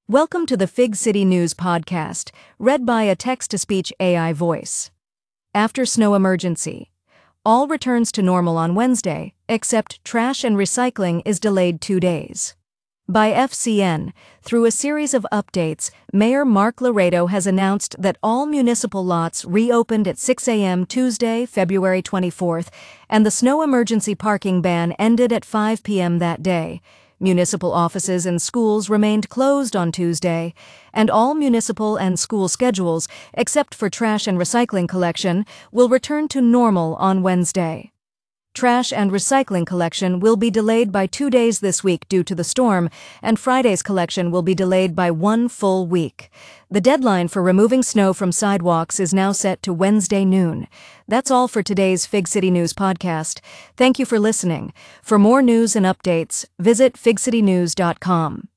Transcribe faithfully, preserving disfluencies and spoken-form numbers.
Welcome to the Fig City News podcast, read by a text-to-speech A I voice. After snow emergency. All returns to normal on Wednesday, except trash and recycling is delayed two days. By F C N, through a series of updates, Mayor Mark Laredo has announced that all municipal lots reopened at six a m Tuesday, February twenty-fourth, and the snow emergency parking ban ended at five p m that day. Municipal offices and schools remained closed on Tuesday, and all municipal and school schedules, except for trash and recycling collection, will return to normal on Wednesday. Trash and recycling collection will be delayed by two days this week due to the storm, and Friday's collection will be delayed by one full week. The deadline for removing snow from sidewalks is now set to Wednesday noon. That's all for today's Fig City News podcast. Thank you for listening. For more news and updates, visit fig city news dot com.